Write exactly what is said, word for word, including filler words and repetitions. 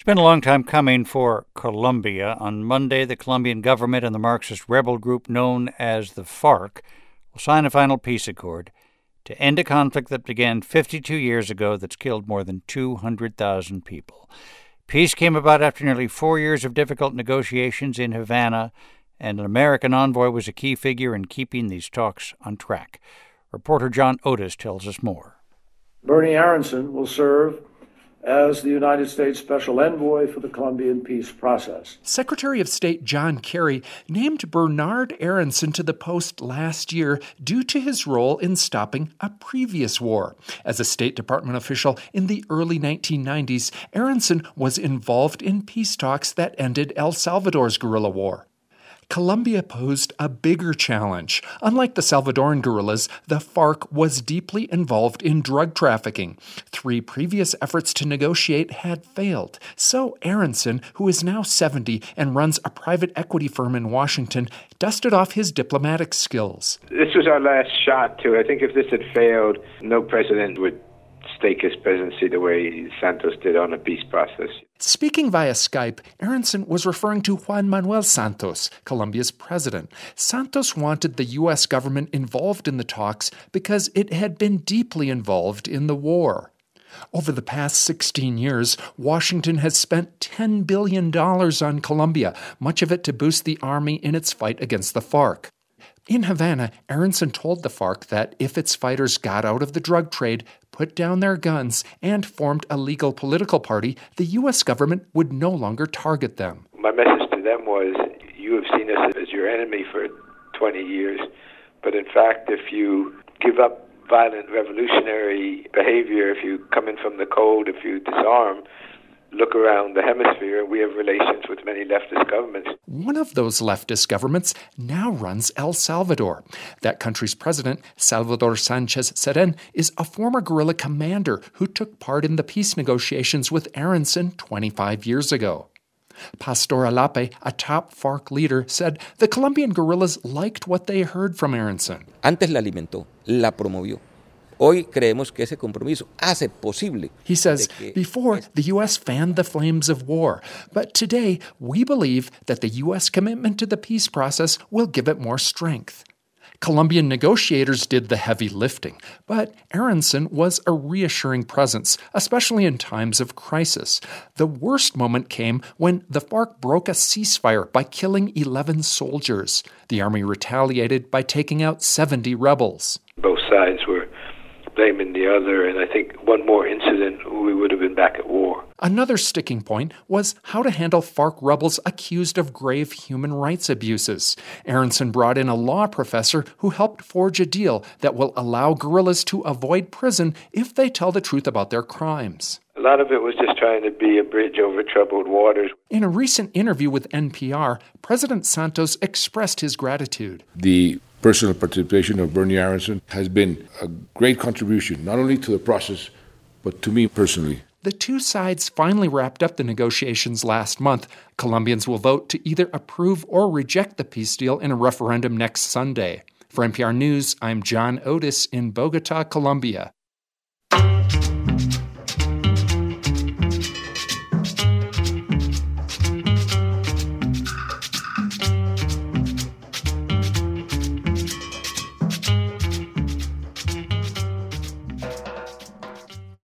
It's been a long time coming for Colombia. On Monday, the Colombian government and the Marxist rebel group known as the FARC will sign a final peace accord to end a conflict that began fifty-two years ago that's killed more than two hundred thousand people. Peace came about after nearly four years of difficult negotiations in Havana, and an American envoy was a key figure in keeping these talks on track. Reporter John Otis tells us more. Bernie Aronson will serve as the United States Special Envoy for the Colombian peace process. Secretary of State John Kerry named Bernard Aronson to the post last year due to his role in stopping a previous war. As a State Department official in the early nineteen nineties, Aronson was involved in peace talks that ended El Salvador's guerrilla war. Colombia posed a bigger challenge. Unlike the Salvadoran guerrillas, the FARC was deeply involved in drug trafficking. Three previous efforts to negotiate had failed. So Aronson, who is now seventy and runs a private equity firm in Washington, dusted off his diplomatic skills. This was our last shot, too. I think if this had failed, no president would stake his presidency the way Santos did on a peace process. Speaking via Skype, Aronson was referring to Juan Manuel Santos, Colombia's president. Santos wanted the U S government involved in the talks because it had been deeply involved in the war. Over the past sixteen years, Washington has spent ten billion dollars on Colombia, much of it to boost the army in its fight against the FARC. In Havana, Aronson told the FARC that if its fighters got out of the drug trade, put down their guns, and formed a legal political party, the U S government would no longer target them. My message to them was, you have seen us as your enemy for twenty years, but in fact, if you give up violent revolutionary behavior, if you come in from the cold, if you disarm, look around the hemisphere, we have relations with many leftist governments. One of those leftist governments now runs El Salvador. That country's president, Salvador Sanchez Cerén, is a former guerrilla commander who took part in the peace negotiations with Aronson twenty-five years ago. Pastor Alape, a top FARC leader, said the Colombian guerrillas liked what they heard from Aronson. Antes la alimentó, la promovió. Hoy creemos que ese compromiso hace posible. He says, before, the U S fanned the flames of war, but today we believe that the U S commitment to the peace process will give it more strength. Colombian negotiators did the heavy lifting, but Aronson was a reassuring presence, especially in times of crisis. The worst moment came when the FARC broke a ceasefire by killing eleven soldiers. The army retaliated by taking out seventy rebels. Both sides were blaming the other, and I think one more incident, we would have been back at war. Another sticking point was how to handle FARC rebels accused of grave human rights abuses. Aronson brought in a law professor who helped forge a deal that will allow guerrillas to avoid prison if they tell the truth about their crimes. A lot of it was just trying to be a bridge over troubled waters. In a recent interview with N P R, President Santos expressed his gratitude. The personal participation of Bernie Aronson has been a great contribution, not only to the process, but to me personally. The two sides finally wrapped up the negotiations last month. Colombians will vote to either approve or reject the peace deal in a referendum next Sunday. For N P R News, I'm John Otis in Bogota, Colombia.